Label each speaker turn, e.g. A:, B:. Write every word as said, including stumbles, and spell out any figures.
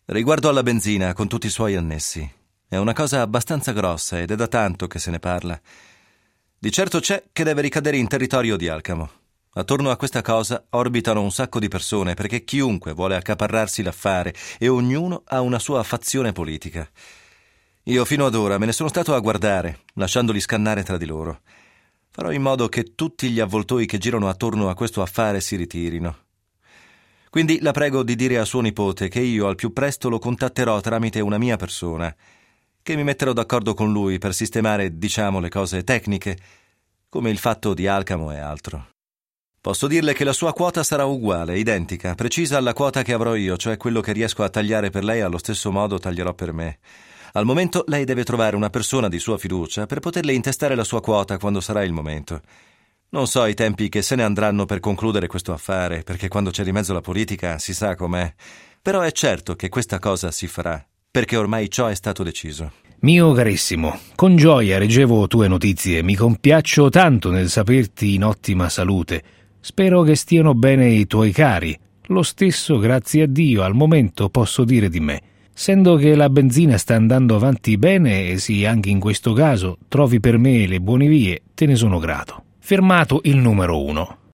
A: Riguardo alla benzina, con tutti i suoi annessi. È una cosa abbastanza grossa ed è da tanto che se ne parla. Di certo c'è che deve ricadere in territorio di Alcamo. Attorno a questa cosa orbitano un sacco di persone perché chiunque vuole accaparrarsi l'affare e ognuno ha una sua fazione politica. Io fino ad ora me ne sono stato a guardare, lasciandoli scannare tra di loro. Farò in modo che tutti gli avvoltoi che girano attorno a questo affare si ritirino. Quindi la prego di dire a suo nipote che io al più presto lo contatterò tramite una mia persona, che mi metterò d'accordo con lui per sistemare, diciamo, le cose tecniche, come il fatto di Alcamo e altro. Posso dirle che la sua quota sarà uguale, identica, precisa alla quota che avrò io, cioè quello che riesco a tagliare per lei allo stesso modo taglierò per me. Al momento lei deve trovare una persona di sua fiducia per poterle intestare la sua quota quando sarà il momento. Non so i tempi che se ne andranno per concludere questo affare, perché quando c'è di mezzo la politica si sa com'è. Però è certo che questa cosa si farà, perché ormai ciò è stato deciso.
B: Mio carissimo, con gioia reggevo tue notizie. Mi compiaccio tanto nel saperti in ottima salute. Spero che stiano bene i tuoi cari. Lo stesso, grazie a Dio, al momento posso dire di me. Essendo che la benzina sta andando avanti bene, e sì, anche in questo caso, trovi per me le buone vie, te ne sono grato. Fermato il numero uno.